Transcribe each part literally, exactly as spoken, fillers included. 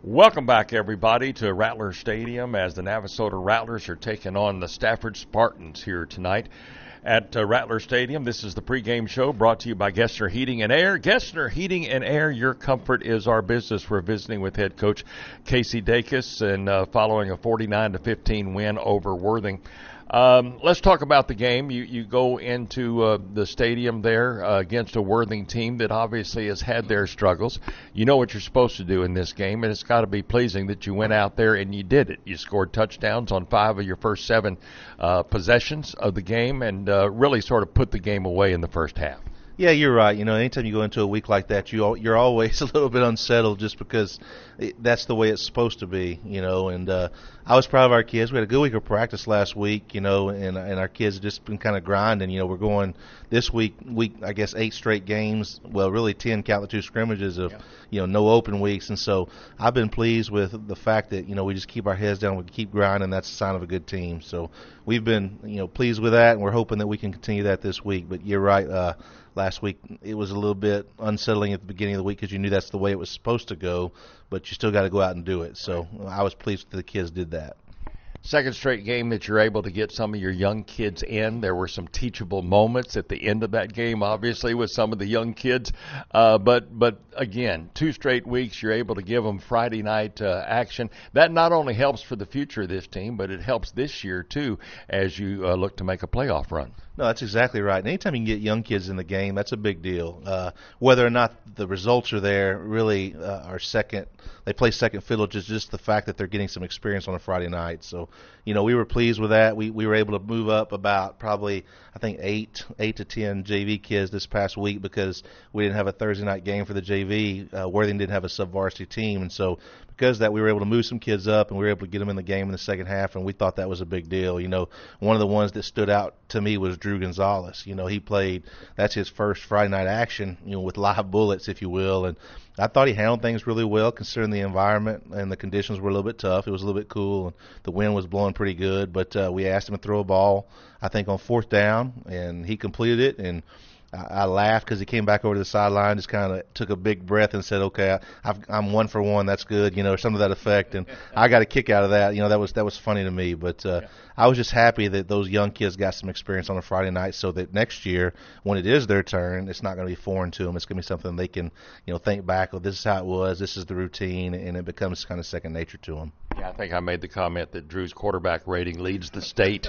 Welcome back, everybody, to Rattler Stadium as the Navasota Rattlers are taking on the Stafford Spartans here tonight at uh, Rattler Stadium. This is the pregame show brought to you by Gessner Heating and Air. Gessner Heating and Air, your comfort is our business. We're visiting with head coach Casey Dacus and uh, following a forty-nine to fifteen win over Worthing. Um, let's talk about the game. You you go into uh, the stadium there uh, against a Worthing team that obviously has had their struggles. You know what you're supposed to do in this game, and it's got to be pleasing that you went out there and you did it. You scored touchdowns on five of your first seven uh, possessions of the game and uh, really sort of put the game away in the first half. Yeah, you're right. You know, anytime you go into a week like that, you you're always a little bit unsettled just because it, that's the way it's supposed to be. You know, and uh, I was proud of our kids. We had a good week of practice last week. You know, and and our kids have just been kind of grinding. You know, we're going this week, week I guess eight straight games. Well, really ten count the two scrimmages of yeah. you know no open weeks, and so I've been pleased with the fact that you know we just keep our heads down, we keep grinding. That's a sign of a good team. So we've been you know pleased with that, and we're hoping that we can continue that this week. But you're right. Uh, Last week it was a little bit unsettling at the beginning of the week because you knew that's the way it was supposed to go, but you still got to go out and do it. So I was pleased that the kids did that. Second straight game that you're able to get some of your young kids in. There were some teachable moments at the end of that game, obviously, with some of the young kids. Uh, but, but again, two straight weeks, you're able to give them Friday night uh, action. That not only helps for the future of this team, but it helps this year, too, as you uh, look to make a playoff run. No, that's exactly right. And anytime you can get young kids in the game, that's a big deal. Uh, whether or not the results are there, really uh, are second. They play second fiddle to just the fact that they're getting some experience on a Friday night. So, you know, we were pleased with that. We we were able to move up about probably, I think, eight, eight to ten J V kids this past week because we didn't have a Thursday night game for the J V. Uh, Worthing didn't have a sub-varsity team. And so because of that, we were able to move some kids up and we were able to get them in the game in the second half, and we thought that was a big deal. You know, one of the ones that stood out to me was Drew Gonzalez. You know, he played, that's his first Friday night action, you know, with live bullets, if you will, and I thought he handled things really well considering the environment and the conditions were a little bit tough. It was a little bit cool, and the wind was blowing pretty good, but uh, we asked him to throw a ball, I think, on fourth down, and he completed it, and I, I laughed because he came back over to the sideline, just kind of took a big breath and said, okay, I, I've, I'm one for one, that's good, you know, or something to that effect, and I got a kick out of that. You know, that was that was funny to me, but uh, yeah. I was just happy that those young kids got some experience on a Friday night so that next year, when it is their turn, it's not going to be foreign to them. It's going to be something they can, you know, think back, oh, this is how it was, this is the routine, and it becomes kind of second nature to them. Yeah, I think I made the comment that Drew's quarterback rating leads the state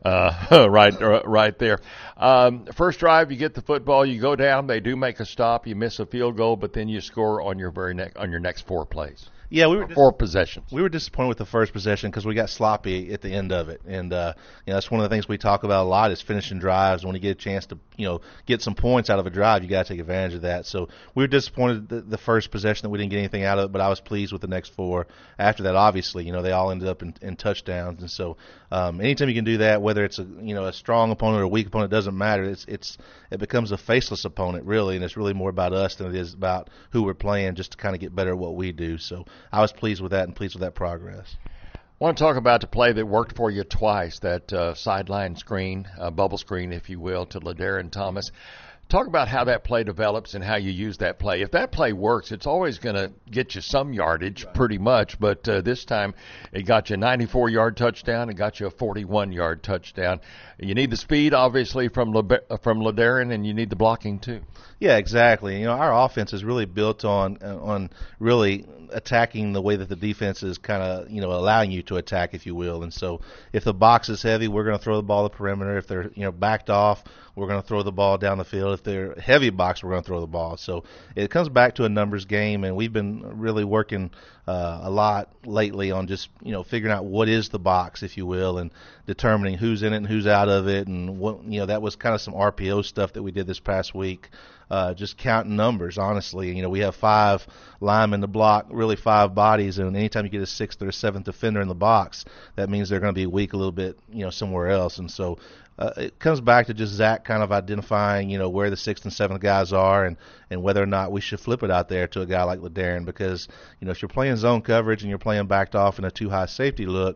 uh, right uh, right there. Um, first drive, you get the football, you go down, they do make a stop, you miss a field goal, but then you score on your very ne- on your next four plays. Yeah, we were dis- four possessions. We were disappointed with the first possession because we got sloppy at the end of it, and uh, you know that's one of the things we talk about a lot is finishing drives. When you get a chance to you know get some points out of a drive, you got to take advantage of that. So we were disappointed the, the first possession that we didn't get anything out of it, but I was pleased with the next four. After that, obviously, you know they all ended up in, in touchdowns, and so um, anytime you can do that, whether it's a you know a strong opponent or a weak opponent, it doesn't matter. It's it's it becomes a faceless opponent really, and it's really more about us than it is about who we're playing, just to kind of get better at what we do. So I was pleased with that and pleased with that progress. I want to talk about the play that worked for you twice, that uh, sideline screen, uh, bubble screen, if you will, to LaDarren Thomas. Talk about how that play develops and how you use that play. If that play works, it's always going to get you some yardage, right, pretty much. But uh, this time, it got you a ninety-four yard touchdown. It got you a forty-one yard touchdown. You need the speed, obviously, from Le- from LaDarren, and you need the blocking too. Yeah, exactly. You know, our offense is really built on on really attacking the way that the defense is kind of you know allowing you to attack, if you will. And so, if the box is heavy, we're going to throw the ball the perimeter. If they're you know backed off, we're going to throw the ball down the field. If they're heavy box, we're going to throw the ball. So it comes back to a numbers game, and we've been really working uh, a lot lately on just you know figuring out what is the box, if you will, and determining who's in it and who's out of it. And what you know that was kind of some R P O stuff that we did this past week. Uh, just counting numbers, honestly. You know, we have five linemen to block, really five bodies, and anytime you get a sixth or a seventh defender in the box, that means they're going to be weak a little bit, you know, somewhere else. And so uh, it comes back to just Zach kind of identifying, you know, where the sixth and seventh guys are and, and whether or not we should flip it out there to a guy like LaDarren because, you know, if you're playing zone coverage and you're playing backed off in a too high safety look,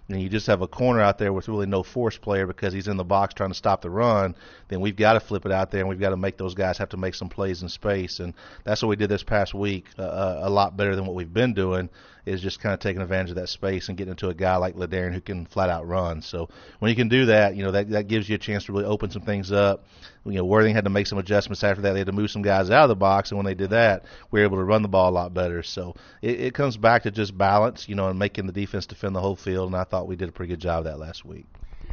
and you just have a corner out there with really no force player because he's in the box trying to stop the run, then we've got to flip it out there, and we've got to make those guys have to make some plays in space. And that's what we did this past week, uh, a lot better than what we've been doing, is just kind of taking advantage of that space and getting into a guy like LeDarren who can flat out run. So when you can do that, you know, that, that gives you a chance to really open some things up. You know, Worthing had to make some adjustments after that. They had to move some guys out of the box, and when they did that, we were able to run the ball a lot better. So it, it comes back to just balance, you know, and making the defense defend the whole field, and I thought we did a pretty good job of that last week.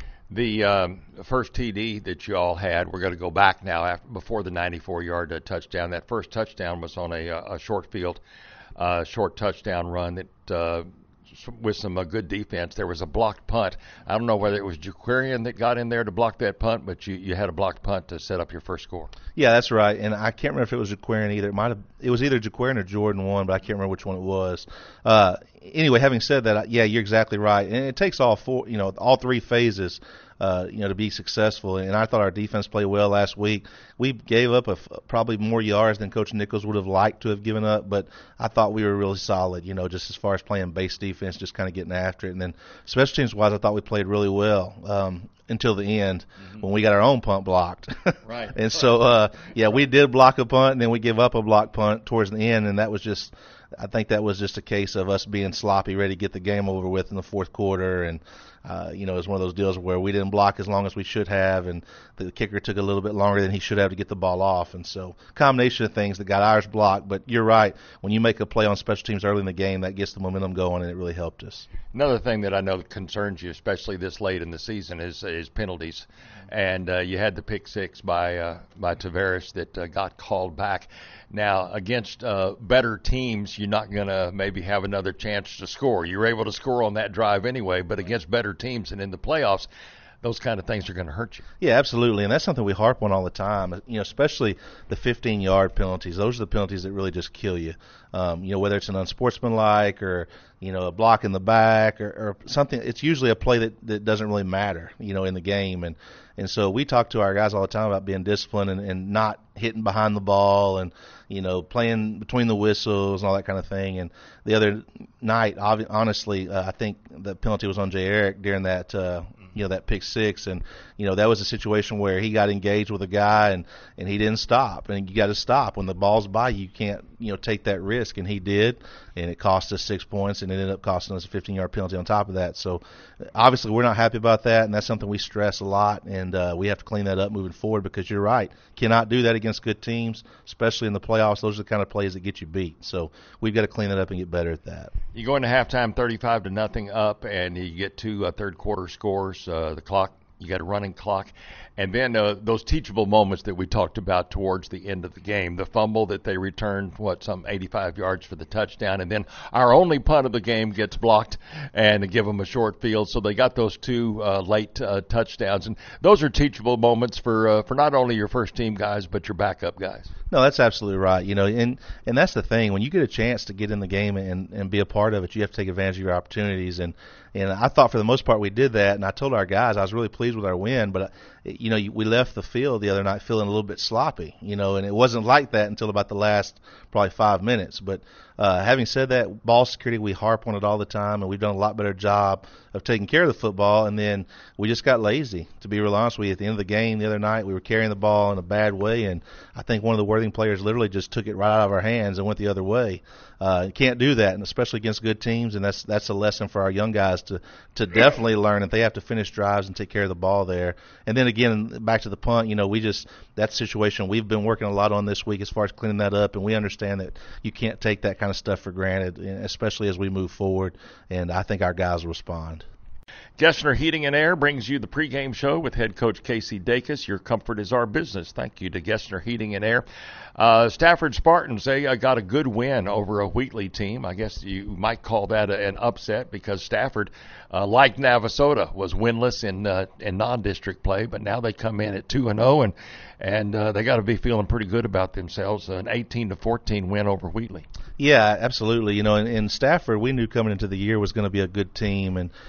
The um, first T D that you all had, we're going to go back now after, before the ninety-four yard uh, touchdown. That first touchdown was on a, a short field, uh, short touchdown run that uh, with some uh, good defense. There was a blocked punt. I don't know whether it was Jaquarian that got in there to block that punt, but you, you had a blocked punt to set up your first score. Yeah, that's right. And I can't remember if it was Jaquarian either. It might have. It was either Jaquarian or Jordan one, but I can't remember which one it was. Uh, anyway, having said that, yeah, you're exactly right. And it takes all four, you know, all three phases, uh, you know, to be successful. And I thought our defense played well last week. We gave up a, probably more yards than Coach Nichols would have liked to have given up, but I thought we were really solid, you know, just as far as playing base defense, just kind of getting after it. And then special teams wise, I thought we played really well. Um, until the end, mm-hmm. when we got our own punt blocked. Right. And so, uh, yeah, we did block a punt, and then we give up a block punt towards the end, and that was just, I think that was just a case of us being sloppy, ready to get the game over with in the fourth quarter. And, uh, you know, it was one of those deals where we didn't block as long as we should have, and the kicker took a little bit longer than he should have to get the ball off. And so, combination of things that got ours blocked. But you're right, when you make a play on special teams early in the game, that gets the momentum going, and it really helped us. Another thing that I know that concerns you, especially this late in the season, is is penalties. And uh, you had the pick six by uh, by Tavares that uh, got called back. Now, against uh, better teams, you're not going to maybe have another chance to score. You were able to score on that drive anyway, but against better teams and in the playoffs, those kind of things are going to hurt you. Yeah, absolutely, and that's something we harp on all the time. You know, especially the fifteen-yard penalties. Those are the penalties that really just kill you. Um, you know, whether it's an unsportsmanlike or you know a block in the back or, or something. It's usually a play that, that doesn't really matter. You know, in the game, and and so we talk to our guys all the time about being disciplined and, and not hitting behind the ball and you know playing between the whistles and all that kind of thing. And the other night, honestly, uh, I think the penalty was on Jay Eric during that. Uh, you know, that pick six, and, you know, that was a situation where he got engaged with a guy and, and he didn't stop, and you got to stop. When the ball's by you, you can't, you know, take that risk, and he did, and it cost us six points, and it ended up costing us a fifteen-yard penalty on top of that. So, obviously, we're not happy about that, and that's something we stress a lot, and uh, we have to clean that up moving forward because you're right. Cannot do that against good teams, especially in the playoffs. Those are the kind of plays that get you beat. So, we've got to clean that up and get better at that. You go into halftime thirty-five to nothing up, and you get two uh, third-quarter scores. Uh, the clock, you got a running clock. And then uh, those teachable moments that we talked about towards the end of the game, the fumble that they returned, what, some eighty-five yards for the touchdown, and then our only punt of the game gets blocked and give them a short field. So they got those two uh, late uh, touchdowns. And those are teachable moments for uh, for not only your first-team guys but your backup guys. No, that's absolutely right. You know, and and that's the thing. When you get a chance to get in the game and, and be a part of it, you have to take advantage of your opportunities. And, and I thought for the most part we did that, and I told our guys I was really pleased with our win, but, you know, we left the field the other night feeling a little bit sloppy, you know, and it wasn't like that until about the last probably five minutes. But uh, having said that, ball security, we harp on it all the time, and we've done a lot better job of taking care of the football, and then we just got lazy, to be real honest with you. At the end of the game the other night, we were carrying the ball in a bad way, and I think one of the Worthing players literally just took it right out of our hands and went the other way. Uh, you can't do that, and especially against good teams, and that's that's a lesson for our young guys to, to definitely learn that they have to finish drives and take care of the ball there. And then again, back to the punt, you know, we just that situation we've been working a lot on this week as far as cleaning that up, and we understand that you can't take that kind of stuff for granted, especially as we move forward, and I think our guys will respond. Gessner Heating and Air brings you the pregame show with head coach Casey Dacus. Your comfort is our business. Thank you to Gessner Heating and Air. Uh, Stafford Spartans, they uh, got a good win over a Wheatley team. I guess you might call that a, an upset because Stafford, uh, like Navasota, was winless in uh, in non-district play, but now they come in at two and oh, and and uh, they got to be feeling pretty good about themselves. An eighteen to fourteen win over Wheatley. Yeah, absolutely. You know, in, in Stafford, we knew coming into the year was going to be a good team, and you know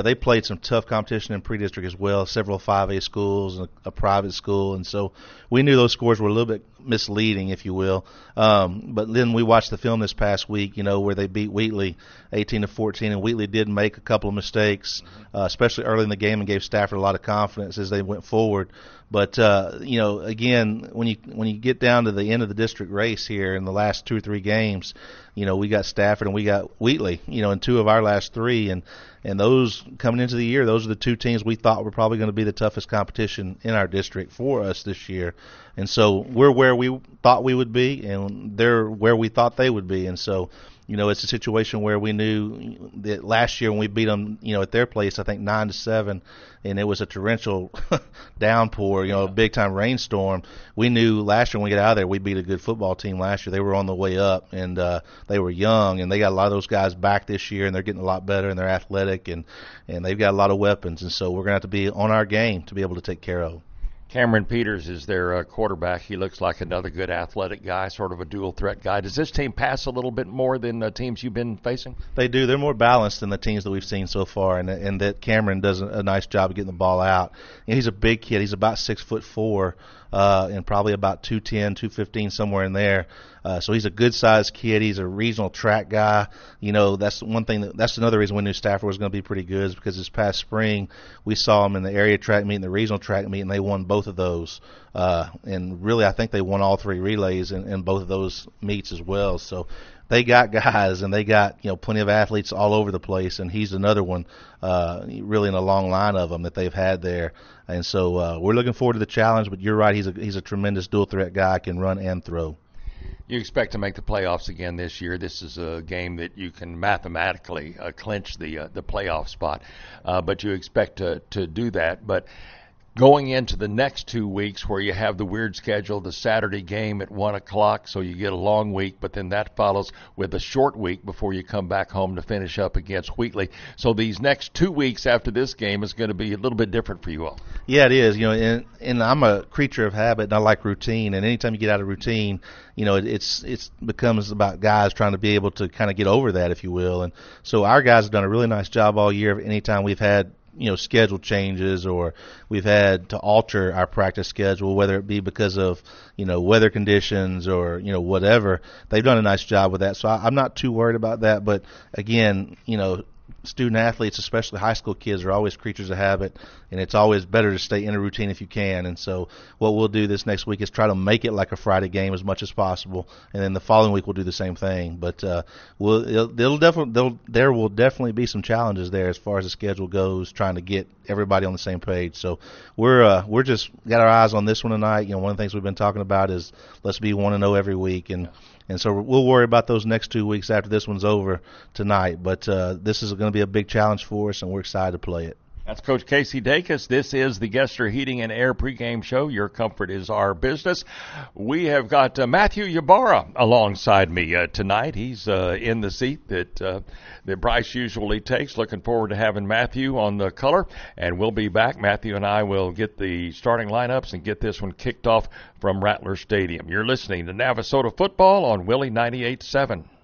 they played some tough competition in pre-district as well, several five A schools and a, a private school, and so we knew those scores were a little bit misleading, if you will. Um, but then we watched the film this past week, you know, where they beat Wheatley eighteen to fourteen, and Wheatley did make a couple of mistakes, uh, especially early in the game, and gave Stafford a lot of confidence as they went forward. But uh, you know, again, when you when you get down to the end of the district race here in the last two or three games, you know, we got Stafford and we got Wheatley, you know, in two of our last three, and and those coming into the year, those are the two teams we thought were probably going to be the toughest competition in our district for us this year. And so we're where we thought we would be, and they're where we thought they would be. And so, you know, it's a situation where we knew that last year when we beat them, you know, at their place, I think nine to seven, and it was a torrential downpour, you know, a big time rainstorm. We knew last year when we got out of there, we beat a good football team last year. They were on the way up, and uh, they were young, and they got a lot of those guys back this year, and they're getting a lot better, and they're athletic, and and they've got a lot of weapons, and so we're going to have to be on our game to be able to take care of them. Cameron Peters is their uh, quarterback. He looks like another good athletic guy, sort of a dual threat guy. Does this team pass a little bit more than the teams you've been facing? They do. They're more balanced than the teams that we've seen so far, and and that Cameron does a nice job of getting the ball out. And he's a big kid. He's about six foot four, uh, and probably about two ten, two fifteen, somewhere in there. Uh, so he's a good-sized kid. He's a regional track guy. You know, that's one thing. That, that's another reason we knew Stafford was going to be pretty good, is because this past spring we saw him in the area track meet and the regional track meet, and they won both of those. Uh, and really, I think they won all three relays in, in both of those meets as well. So they got guys, and they got, you know, plenty of athletes all over the place, and he's another one, uh, really in a long line of them that they've had there. And so uh, we're looking forward to the challenge. But you're right, he's a he's a tremendous dual threat guy, can run and throw. You expect to make the playoffs again this year. This is a game that you can mathematically uh, clinch the uh, the playoff spot, uh, but you expect to to do that. But going into the next two weeks where you have the weird schedule, the Saturday game at one o'clock, so you get a long week, but then that follows with a short week before you come back home to finish up against Wheatley. So these next two weeks after this game is going to be a little bit different for you all. Yeah, it is. You know, and, and I'm a creature of habit, and I like routine. And anytime you get out of routine, you know, it, it's it's becomes about guys trying to be able to kind of get over that, if you will. And so our guys have done a really nice job all year. Anytime we've had, you know, schedule changes, or we've had to alter our practice schedule, whether it be because of, you know, weather conditions or, you know, whatever, they've done a nice job with that. So I, I'm not too worried about that. But again, you know, student athletes, especially high school kids, are always creatures of habit, and it's always better to stay in a routine if you can. And so what we'll do this next week is try to make it like a Friday game as much as possible, and then the following week we'll do the same thing. But uh, we'll it'll, it'll definitely there will definitely be some challenges there as far as the schedule goes, trying to get everybody on the same page. So we're uh, we're just got our eyes on this one tonight. You know, one of the things we've been talking about is let's be one and zero every week, and. And so we'll worry about those next two weeks after this one's over tonight. But uh, this is going to be a big challenge for us, and we're excited to play it. That's Coach Casey Dacus. This is the Gesser Heating and Air pregame show. Your comfort is our business. We have got uh, Matthew Ybarra alongside me uh, tonight. He's uh, in the seat that uh, that Bryce usually takes. Looking forward to having Matthew on the color, and we'll be back. Matthew and I will get the starting lineups and get this one kicked off from Rattler Stadium. You're listening to Navasota Football on Willie ninety-eight point seven.